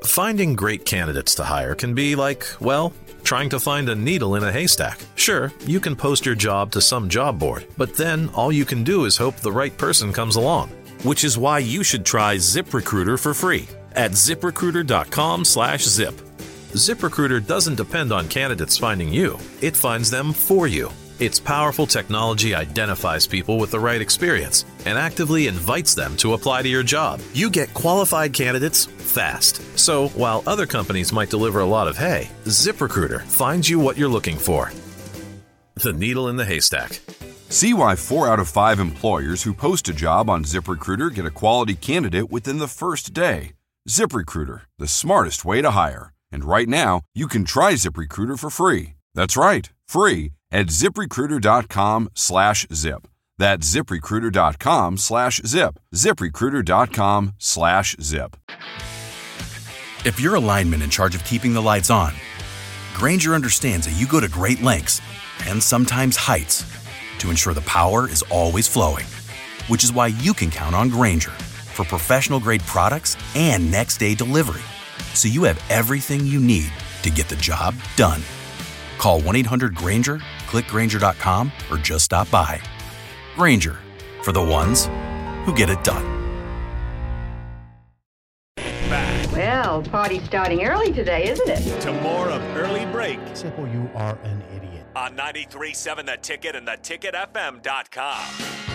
Finding great candidates to hire can be like, well, trying to find a needle in a haystack. Sure, you can post your job to some job board, but then all you can do is hope the right person comes along. Which is why you should try ZipRecruiter for free at ZipRecruiter.com/zip. ZipRecruiter doesn't depend on candidates finding you. It finds them for you. Its powerful technology identifies people with the right experience and actively invites them to apply to your job. You get qualified candidates fast. So while other companies might deliver a lot of hay, ZipRecruiter finds you what you're looking for. The needle in the haystack. See why 4 out of 5 employers who post a job on ZipRecruiter get a quality candidate within the first day. ZipRecruiter, the smartest way to hire. And right now, you can try ZipRecruiter for free. That's right, free at ZipRecruiter.com/zip. That's ZipRecruiter.com/zip. ZipRecruiter.com/zip. If you're a lineman in charge of keeping the lights on, Grainger understands that you go to great lengths and sometimes heights to ensure the power is always flowing, which is why you can count on Grainger for professional-grade products and next-day delivery, so you have everything you need to get the job done. Call 1-800-GRAINGER, click Grainger.com, or just stop by. Grainger, for the ones who get it done. Back Well, party's starting early today, isn't it? to more of Early Break Simple, you are an idiot. on 93.7 The Ticket and theticketfm.com.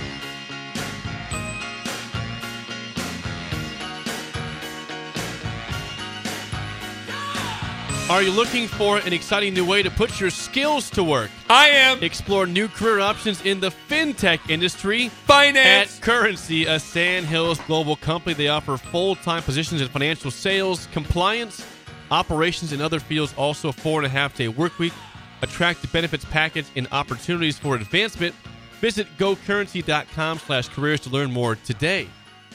Are you looking for an exciting new way to put your skills to work? I am. Explore new career options in the fintech industry. Finance. At Currency, a Sandhills global company. They offer full-time positions in financial sales, compliance, operations, and other fields. Also a 4.5-day work week, attractive benefits package, and opportunities for advancement. Visit gocurrency.com/careers to learn more today.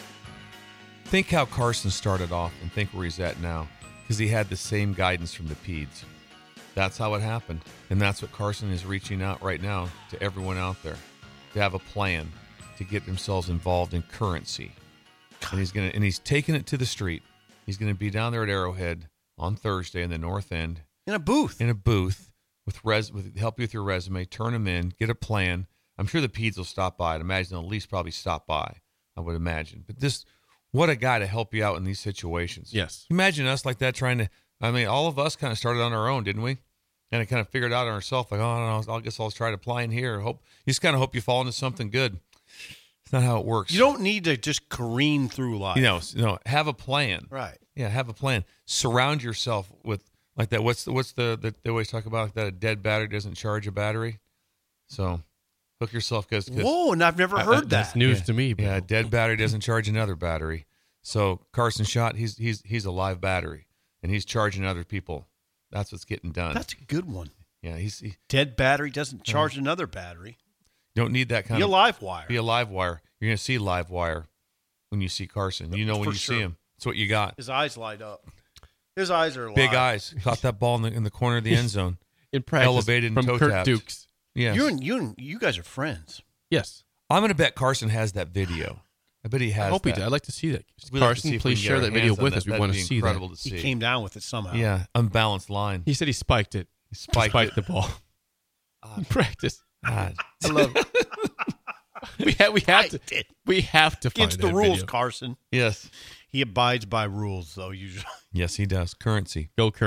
Think how Carson started off and think where he's at now. Because he had the same guidance from the Peds. That's how it happened. And that's what Carson is reaching out right now to everyone out there. To have a plan to get themselves involved in Currency. And he's taking it to the street. He's going to be down there at Arrowhead on Thursday in the North End. In a booth. With help you with your resume, turn them in, get a plan. I'm sure the Peds will stop by. I'd imagine they'll at least probably stop by, I would imagine. But what a guy to help you out in these situations. Yes. Imagine us like that all of us kind of started on our own, didn't we? And kind of figured out on ourselves, like, oh, no, I guess I'll try to apply in here. You just kind of hope you fall into something good. It's not how it works. You don't need to just careen through life. Have a plan. Right. Yeah, have a plan. Surround yourself with like that. What's the they always talk about, like that a dead battery doesn't charge a battery. So hook yourself because whoa, and I've never heard that. That's news to me. Yeah, a dead battery doesn't charge another battery. So Carson Schott, he's a live battery, and he's charging other people. That's what's getting done. That's a good one. Yeah, dead battery doesn't charge another battery. You don't need that kind Be of a live wire. Be a live wire. You're going to see live wire when you see Carson. You know when For you sure. see him. That's what you got. His eyes light up. His eyes are Big live. eyes. Caught that ball in the corner of the end zone. In practice, elevated and from toe Kurt tapped. Dukes. Yes. You guys are friends. Yes. I'm going to bet Carson has that video. I bet he has. I hope he that. did. I'd like to see that. We'd like to Carson, see if we please can get share our that video hands on with that. us. We That'd want be to see incredible that. to see. He came down with it somehow. Yeah, unbalanced line. He said he spiked it. He spiked the ball. In practice. God. I love it. we have to find Against the that rules, video. Carson. Yes. He abides by rules, though, usually. Yes, he does. Currency.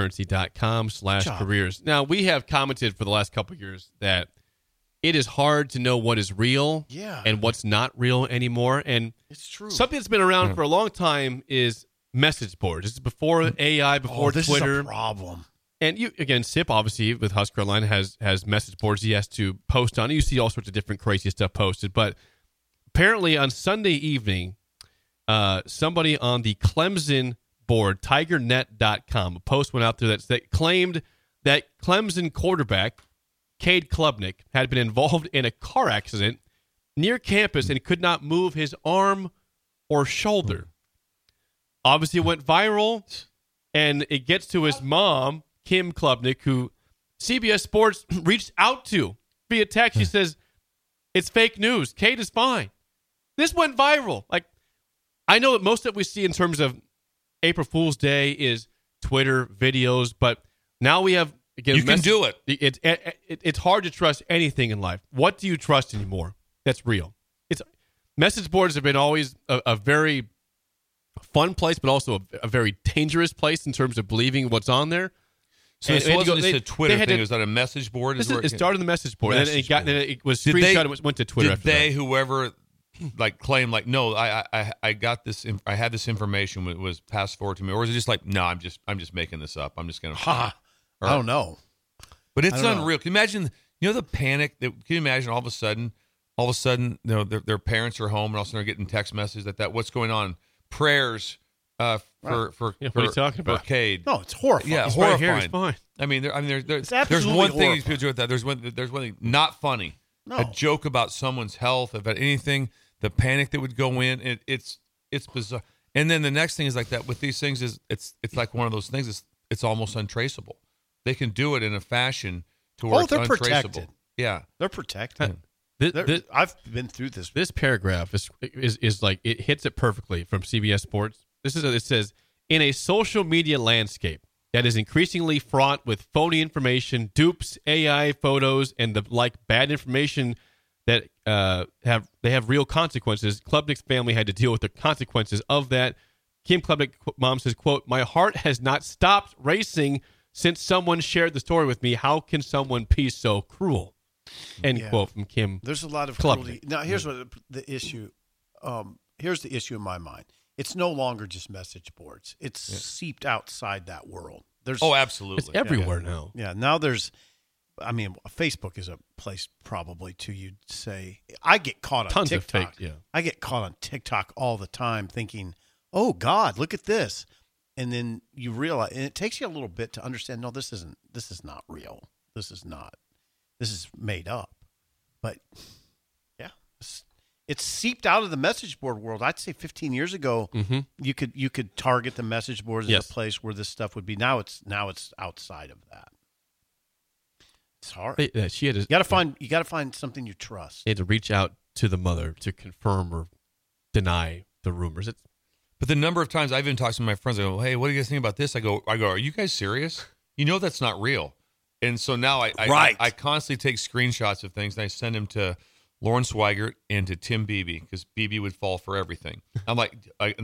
GoCurrency.com/careers. Now, we have commented for the last couple of years that it is hard to know what is real and what's not real anymore. And it's true. Something that's been around for a long time is message boards. This is before AI, before this Twitter. is a problem. And you, again, Sip, obviously, with Husker Online, has message boards he has to post on. You see all sorts of different crazy stuff posted. But apparently on Sunday evening, somebody on the Clemson board, tigernet.com, a post went out there that claimed that Clemson quarterback, Cade Klubnik, had been involved in a car accident near campus and could not move his arm or shoulder. Obviously, it went viral, and it gets to his mom, Kim Klubnik, who CBS Sports reached out to via text. She says, it's fake news. Cade is fine. This went viral. Like, I know that most that we see in terms of April Fool's Day is Twitter, videos, but now we have again. You can do it. It's hard to trust anything in life. What do you trust anymore? That's real. It's message boards have been always a very fun place, but also a very dangerous place in terms of believing what's on there. So this wasn't just a Twitter thing. It was on a message board. It started on the message board, and then it was screenshot and went to Twitter. Did they, whoever, like claim like, no, I got this. I had this information. It was passed forward to me, or was it just like, no, I'm just making this up. I'm just gonna. I don't know. But it's unreal. Can you imagine? You know the panic that. Can you imagine all of a sudden, you know, their parents are home, and all of a sudden they're getting text messages that what's going on? Prayers. For what are you talking about? For Cade. No, it's horrifying. Yeah, It's horrifying. right here. It's fine. I mean, there's absolutely one thing these horrifying. people do with that. There's one thing not funny. No. A joke about someone's health, about anything. The panic that would go in. It's bizarre. And then the next thing is like that with these things is it's like one of those things. It's almost untraceable. They can do it in a fashion to where it's they're untraceable. protected. Yeah, They're protected. I've been through this. This paragraph is like it hits it perfectly from CBS Sports. It says, in a social media landscape that is increasingly fraught with phony information, dupes, AI photos, and the like bad information that have real consequences. Klubnik's family had to deal with the consequences of that. Kim Klubnik mom says, quote, "My heart has not stopped racing since someone shared the story with me. How can someone be so cruel?" End quote from Kim. There's a lot of Klubnik. cruelty. Now, here's what the issue. Here's the issue in my mind. It's no longer just message boards. It's seeped outside that world. There's absolutely. It's everywhere now. Yeah, now there's. I mean, Facebook is a place probably to you'd say. I get caught on Tons TikTok. of fake. Yeah. I get caught on TikTok all the time, thinking, "Oh God, look at this," and then you realize, and it takes you a little bit to understand. No, this is not real. This is made up. But yeah, it's seeped out of the message board world. I'd say 15 years ago, you could target the message boards as a place where this stuff would be. Now it's outside of that. It's hard. She had You got to find something you trust. They had to reach out to the mother to confirm or deny the rumors. But the number of times I've even talked to my friends, I go, "Hey, what do you guys think about this?" I go, "Are you guys serious? You know that's not real." And so now I constantly take screenshots of things and I send them to Lauren Swigert and to Tim Beebe because Beebe would fall for everything. I'm like,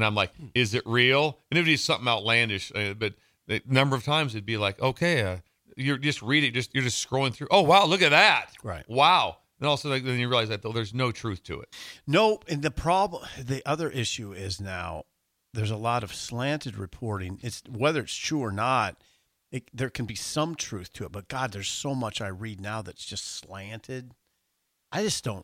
is it real? And it would be something outlandish, but the number of times it'd be like, okay, you're just reading, you're just scrolling through. Oh wow, look at that! Right. Wow. And also, then you realize that there's no truth to it. No, and the other issue is now there's a lot of slanted reporting. It's whether it's true or not. There can be some truth to it, but God, there's so much I read now that's just slanted. I just don't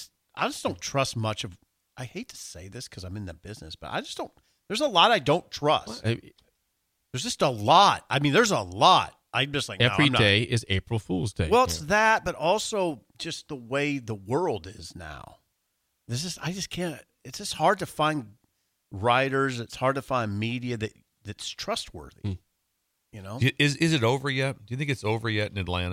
trust much of. I hate to say this because I'm in the business, but I just don't. There's a lot I don't trust. There's just a lot. I mean, there's a lot. I'm just like every day is April Fool's Day. Well, it's that, but also just the way the world is now. I just can't. It's just hard to find writers. It's hard to find media that's trustworthy. You know, is it over yet? Do you think it's over yet in Atlanta?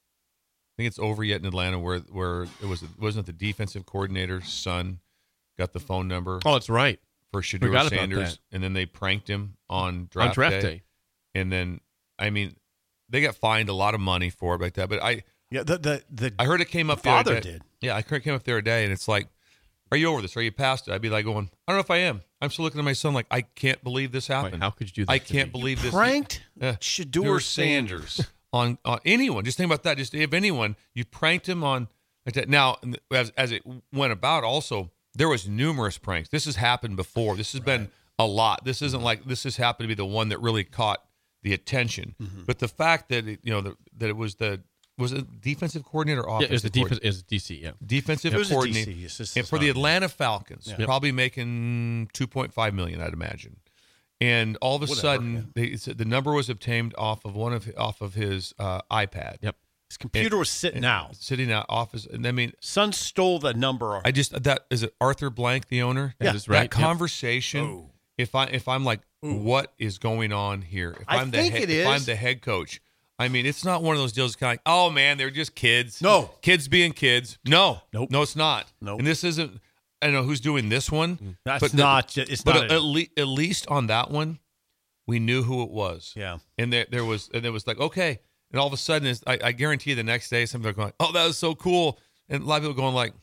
I think it's over yet in Atlanta where wasn't the defensive coordinator's son got the phone number? Oh, that's right. For Shedeur Sanders, and then they pranked him on draft day. And then, I mean, they got fined a lot of money for it like that. But I heard it came up the other day. Father did. Yeah, I heard it came up the other day, and it's like, are you over this? Are you past it? I'd be like going, I don't know if I am. I'm still looking at my son like, I can't believe this happened. Wait, how could you do that? I can't believe this. Pranked Shedeur Sanders on anyone. Just think about that. Just if anyone, you pranked him on like that. Now, as it went about, also there was numerous pranks. This has happened before. This has been a lot. This isn't like this has happened to be the one that really caught the attention. But the fact that that it was a defensive coordinator or offensive? Yeah, it was the defense. It was DC. Yeah, defensive coordinator and for the Atlanta Falcons, probably making $2.5 million, I'd imagine. And all of a sudden, the number was obtained off of his iPad. Yep, his computer was sitting out office. And I mean, son stole the number. That is it. Arthur Blank, the owner. That is right. That conversation. Oh. If I'm like, what is going on here? If I'm the head coach. I mean, it's not one of those deals kind of like, oh, man, they're just kids. No. Kids being kids. No. Nope. No, it's not. Nope. And this isn't, I don't know who's doing this one. That's not. It's not. At least on that one, We knew who it was. Yeah. And there was like, okay. And all of a sudden, I guarantee you the next day, some people are going, oh, that was so cool. And a lot of people going like.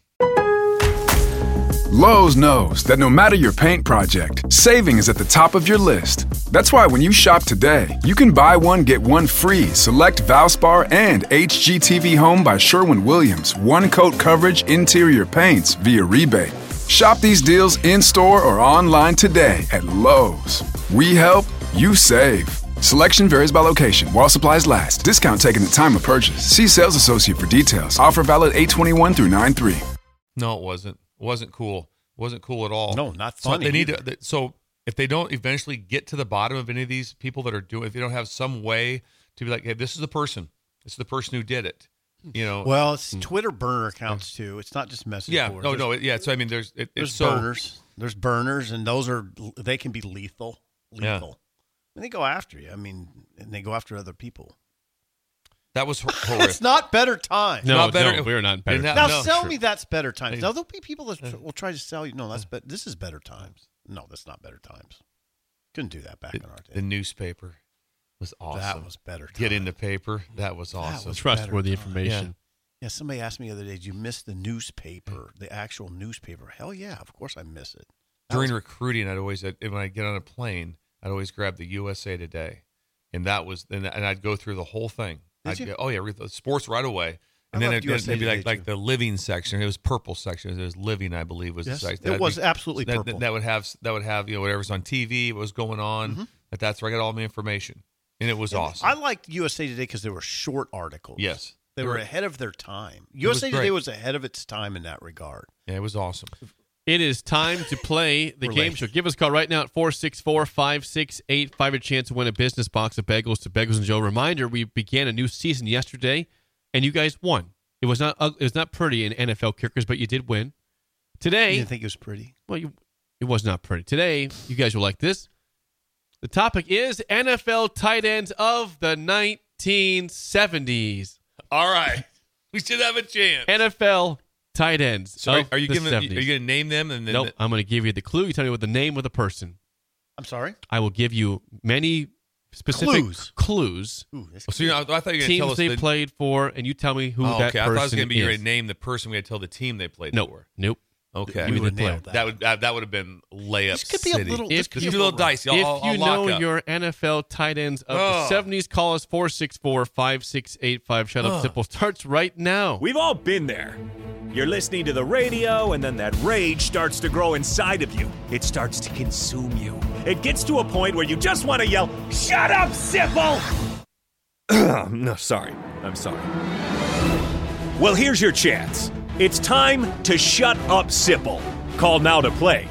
Lowe's knows that no matter your paint project, saving is at the top of your list. That's why when you shop today, you can buy one, get one free. Select Valspar and HGTV Home by Sherwin-Williams. One-coat coverage interior paints via rebate. Shop these deals in-store or online today at Lowe's. We help, you save. Selection varies by location. While supplies last. Discount taken at time of purchase. See sales associate for details. Offer valid 8/21 through 9/3. No, it wasn't. It wasn't cool. It wasn't cool at all. No, not So funny. they need to. So if they don't eventually get to the bottom of any of these people that are doing, if they don't have some way to be like, hey, this is the person. This is the person who did it. You know. Well, it's Twitter burner accounts too. It's not just message Yeah. boards. Yeah. So I mean, there's There's so, burners. There's burners, and they can be lethal. Yeah. And they go after you. I mean, and they go after other people. That was horrific. It's not better times. No, not better- we're not better. And that- Now no, sell sure. me that's better times. Now there'll be people that will try to sell you. No, this is better times. No, that's not better times. Couldn't do that back in our The day. newspaper was awesome. That was better. Get in time. the paper. That was awesome. was Trustworthy better time. information. Yeah, somebody asked me the other day, "Did you miss the newspaper, the actual newspaper?" Hell yeah, of course I miss it. That During was- recruiting, when I get on a plane, I'd always grab the USA Today, and I'd go through the whole thing. Did you? Read the sports right away, and I then loved it'd USA be Today, like too. the living section. It was purple section. It was living, I believe, was Yes, the section. it That'd was be- absolutely purple. That would have whatever's on TV, what was going on. Mm-hmm. That's where I got all my information, and it was awesome. I liked USA Today because they were short articles. Yes. They were ahead of their time. was USA Today great. was ahead of its time in that regard. Yeah, it was awesome. It is time to play the We're game late. show. Give us a call right now at 464-5685. A chance to win a business box of bagels to Bagels and Joe. Reminder, we began a new season yesterday, and you guys won. It was not pretty in NFL kickers, but you did win. You Today, didn't think it was pretty? well, it was not pretty. Today, you guys will like this. The topic is NFL tight ends of the 1970s. All right, we should have a chance. NFL tight ends. So of are you the giving? Are 70s. you going to name them? And then Nope. I'm going to give you the clue. You tell me what the name of the person. I'm sorry? I will give you many specific clues. Ooh, this So I thought you were going to tell Teams us they the, played for, and you tell me who Oh, that okay. I person thought it was going to be you're is. going to name the person. We had to tell the team they played Nope. for. Nope. Okay, Give me We the would player. nail that. that would have been layup. This could be a city. little. If This could Just be a little dicey. I'll If you lock know up. your NFL tight ends of Oh. the 70s, call us 464-5685. Shut up, Simple starts right now. We've all been there. You're listening to the radio, and then that rage starts to grow inside of you. It starts to consume you. It gets to a point where you just want to yell, "Shut up, Sipple!" No, sorry. I'm sorry. Well, here's your chance. It's time to shut up, Sipple. Call now to play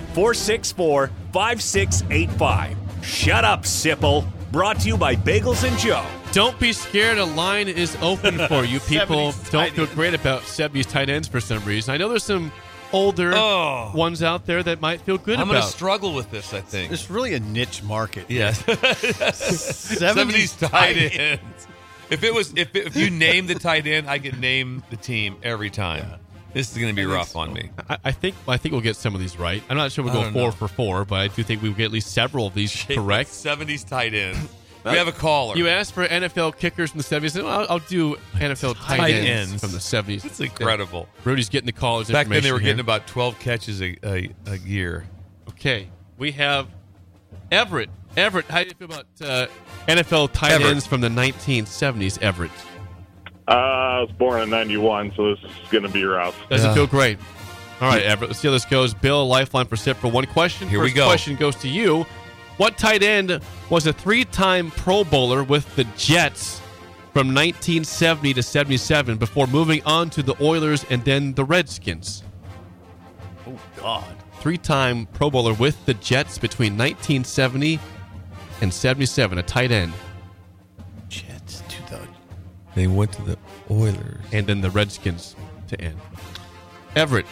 464-5685. Shut up, Sipple. Brought to you by Bagels and Joe. Don't be scared. A line is open for you. People 70s don't tight feel ends. great about 70s tight ends for some reason. I know there's some older ones out there that might feel good I'm going about. to struggle with this. I think. It's really a niche market. Yes. 70s tight ends. If you name the tight end, I can name the team every time. This is going to be rough on me. I think we'll get some of these right. I'm not sure we'll I go don't 4 know. for 4, but I do think we'll get at least several of these correct. 70s tight end. We have a caller. You asked for NFL kickers from the 70s. Well, I'll do NFL tight Tight ends ends. from the 70s. It's incredible. Rudy's getting the callers Back then, they were information getting about 12 catches a year. Okay, we have Everett. Everett, how do you feel about NFL tight Everett. ends from the 1970s, Everett? I was born in 91, so this is going to be rough. Doesn't Yeah. feel great. All right, Everett, let's see how this goes. Bill, lifeline for Sip for one question. Here we First go. question goes to you. What tight end was a 3-time Pro Bowler with the Jets from 1970 to 77 before moving on to the Oilers and then the Redskins? Oh, God. 3-time Pro Bowler with the Jets between 1970 and 77, a tight end. Jets, 2000. They went to the Oilers. And then the Redskins to end. Everett,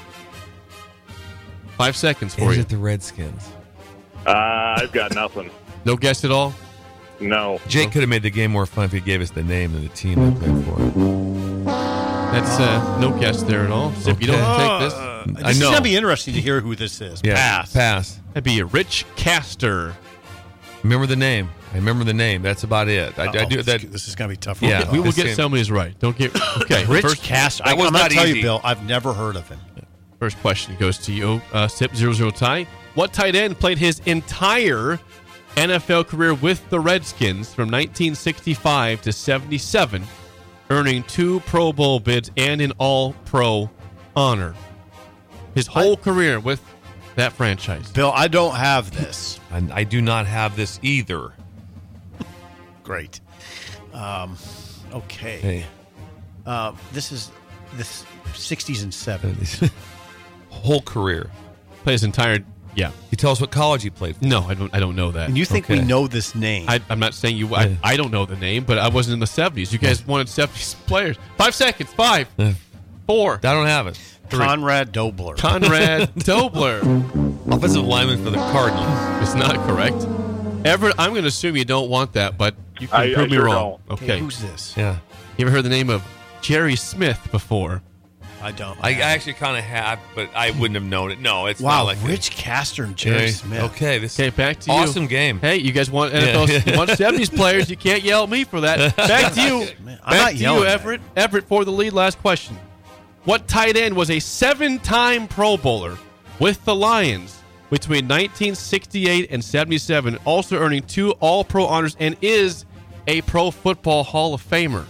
5 seconds for Is you. it the Redskins? I've got nothing. No guess at all? No. Jake could have made the game more fun if he gave us the name of the team they played for. That's no guess there at all. Zip, you don't take this. This is going to be interesting to hear who this is. Yeah, Pass. pass. That'd be a Rich Caster. Remember the name. I remember the name. That's about it. I do that. This is going to be tough. Yeah. We will get some of these right. Don't get okay. Rich Castor. I'm going to tell you, Bill. I've never heard of him. First question goes to you, Sip 0-0 tie. What tight end played his entire NFL career with the Redskins from 1965 to 77, earning 2 Pro Bowl bids and an All-Pro honor? His whole career with that franchise. Bill, I don't have this. And I do not have this either. Great. Okay. Hey. This is the 60s and 70s. Whole career. Play his entire, yeah. You tell us what college he played for. No, I don't know that. And you think we know this name? I'm not saying you. I don't know the name, but I wasn't in the 70s. You guys wanted 70s players. 5 seconds. 5, 4. I don't have it. 3. Conrad Dobler. Conrad Dobler. Offensive lineman for the Cardinals. It's not correct. Everett, I'm going to assume you don't want that, but you can prove me sure wrong. don't. Okay. Who's this? Yeah. You ever heard the name of Jerry Smith before? I don't. I actually kind of have, but I wouldn't have known it. No, it's Wow, not like Rich Castor and Jerry Smith. Okay, this Okay, back to you. awesome game. Hey, you guys want NFL? You want 70s players? You can't yell at me for that. Back to you. Man, I'm not Back to you, yelling at Everett. Everett for the lead. Last question. What tight end was a 7-time Pro Bowler with the Lions between 1968 and 77, also earning 2 All-Pro honors and is a Pro Football Hall of Famer?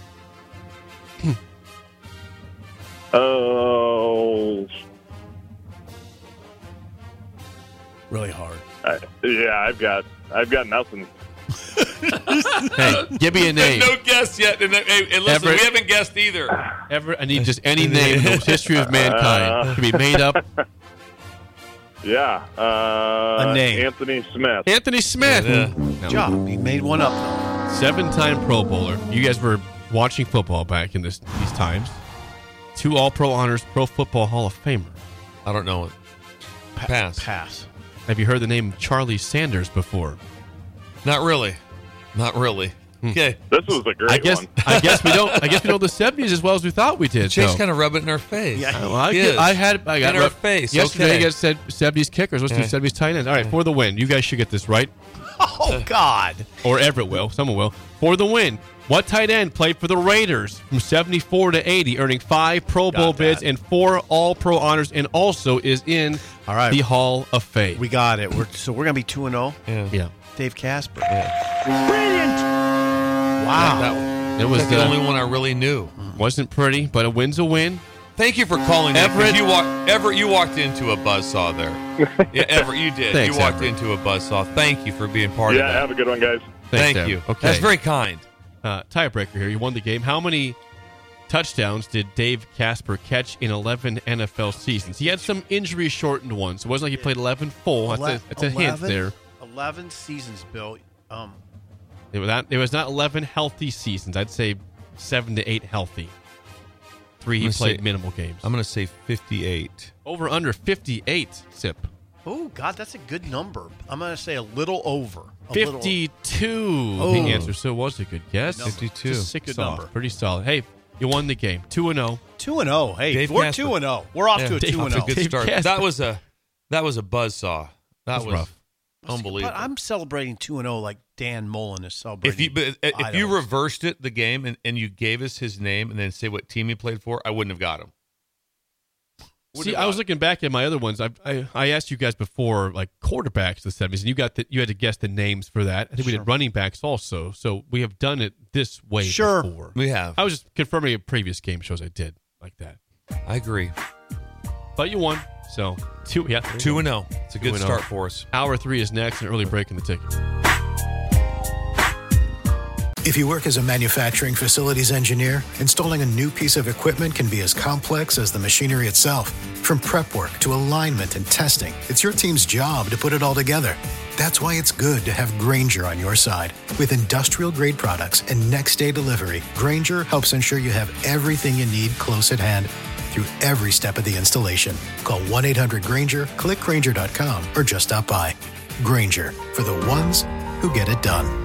Oh, Really hard. I've got nothing. Hey, give me a name. No guess yet. And, hey, listen, Everett. we haven't guessed either. Everett, I need just any name in the history of mankind. It can be made up. Yeah. A name. Anthony Smith. Anthony Smith. Yeah. No. Good job. He made one up, though. 7-time Pro Bowler. You guys were watching football back in these times. 2 All-Pro honors, Pro Football Hall of Famer. I don't know it. Pass. Pass. Have you heard the name Charlie Sanders before? Not really. Not really. Okay. This was a great one. I guess we don't. I guess we know the 70s as well as we thought we did. Chase so. kind of rub it in our face. Yeah. Well, I Yes. got in our face. Yesterday, Okay. you guys said 70s kickers. Let's do 70s tight ends. All right, for the win. You guys should get this right. Oh, God. Or Everett will. Someone will. For the win. What tight end played for the Raiders from 74 to 80, earning 5 Pro Bowl bids and 4 All-Pro honors, and also is in the Hall of Fame? We got it. We're going to be 2-0. Yeah. Dave Casper. Brilliant. Wow. That It was was the only one I really knew. Wasn't pretty, but a win's a win. Thank you for calling in. Everett. Everett, you walked into a buzzsaw there. Yeah, Everett, you did. Thanks, you walked Everett. into a buzzsaw. Thank you for being part of Yeah, that. have a good one, guys. Thanks, Thank you. Everett. Okay. That's very kind. Tiebreaker here. You won the game. How many touchdowns did Dave Casper catch in 11 NFL seasons? He had some injury-shortened ones. It wasn't like he played 11 full. That's a hint there. 11 seasons, Bill. It was not 11 healthy seasons. I'd say 7 to 8 healthy. 3 he played minimal games. I'm going to say 58. Over under 58, Sip. Oh, God, that's a good number. I'm going to say a little over. 52. Oh. The answer. So it was a good guess. 52. Just 6 Good off. number. Pretty solid. Hey, you won the game. 2-0. 2-0. Hey, Dave we're Casper. 2-0. We're off to a Dave- 2-0. That's a good Dave start. Casper. That was a buzzsaw. That That's was rough. unbelievable. But I'm celebrating 2-0 like Dan Mullen is celebrating. If you reversed it, the game, and you gave us his name and then say what team he played for, I wouldn't have got him. See, I was looking back at my other ones. I asked you guys before, like quarterbacks of the 70s, and you had to guess the names for that. I think we did running backs also. So we have done it this way before. We have. I was just confirming a previous game shows I did like that. I agree. But you won. So 2-0. It's a good 2-0. start for us. Hour 3 is next, an early break in the ticket. If you work as a manufacturing facilities engineer, installing a new piece of equipment can be as complex as the machinery itself. From prep work to alignment and testing, it's your team's job to put it all together. That's why it's good to have Grainger on your side. With industrial-grade products and next-day delivery, Grainger helps ensure you have everything you need close at hand through every step of the installation. Call 1-800-GRAINGER, click Grainger.com, or just stop by. Grainger, for the ones who get it done.